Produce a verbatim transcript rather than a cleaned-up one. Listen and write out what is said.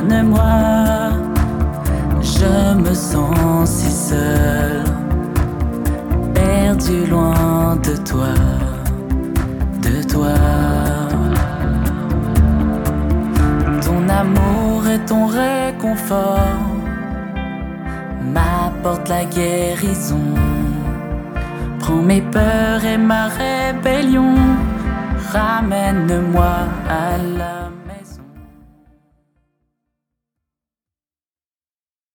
ramène-moi. Je me sens si seul, perdu loin de toi, de toi. Ton amour et ton réconfort m'apportent la guérison. Prends mes peurs et ma rébellion, ramène-moi à la